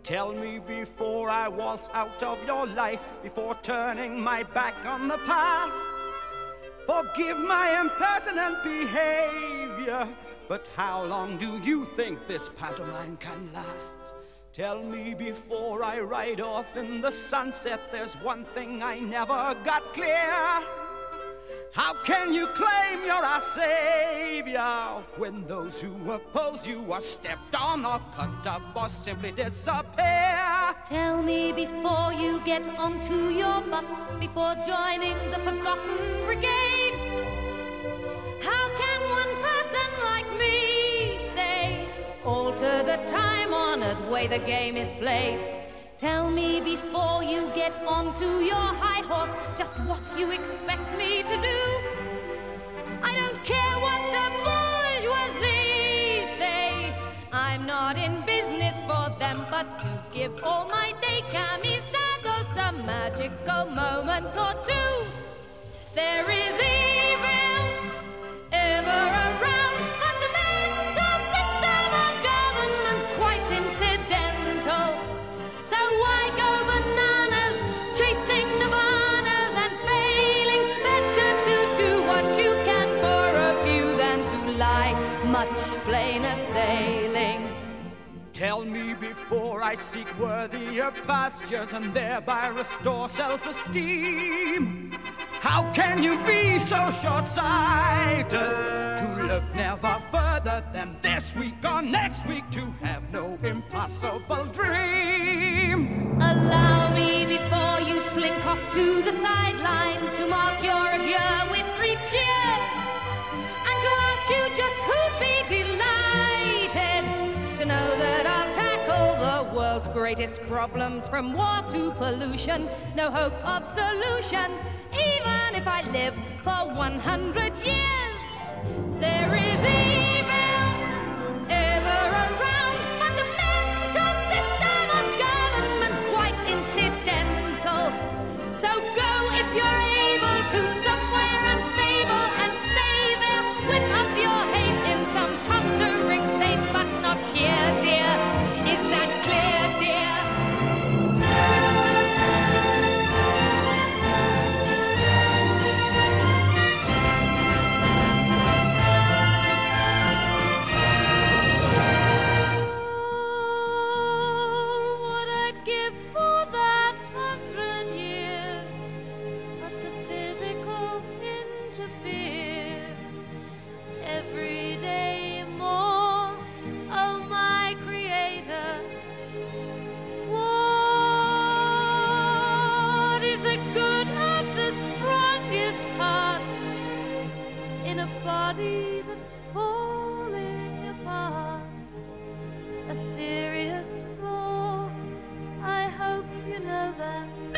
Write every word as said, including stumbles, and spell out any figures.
Tell me before I waltz out of your life, before turning my back on the past. Forgive my impertinent behavior, but how long do you think this pantomime can last? Tell me before I ride off in the sunset, there's one thing I never got clear. How can you claim you're our savior when those who oppose you are stepped on or cut up or simply disappear? Tell me before you get onto your bus, before joining the forgotten brigade, how can one person like me say, alter the time-honored way the game is played? Tell me before you get onto your high horse just what you expect me to do. I don't care what the bourgeoisie say, I'm not in business for them, but to give all my day camisagos a magical moment or two. There is evil ever around, but the mental system of government quite incidental. So why go bananas, chasing nirvanas and failing? Better to do what you can for a few than to lie, much plainer sailing. Tell me before I seek worthier pastures and thereby restore self-esteem. How can you be so short-sighted to look never further than this week or next week, to have no impossible dream? Allow me before you slink off to the sidelines to mark your adieu with three cheers, and to ask you just who'd be delighted to know that I'll tackle the world's greatest problems, from war to pollution, no hope of solution, even if I live for one hundred years. There is evil ever around, but the mental system of government quite incidental. So go if you're able to somewhere unstable and stay there. Whip up your hate in some tottering state, but not here, dear. Is that clear, dear? Body that's falling apart, a serious flaw. I hope you know that.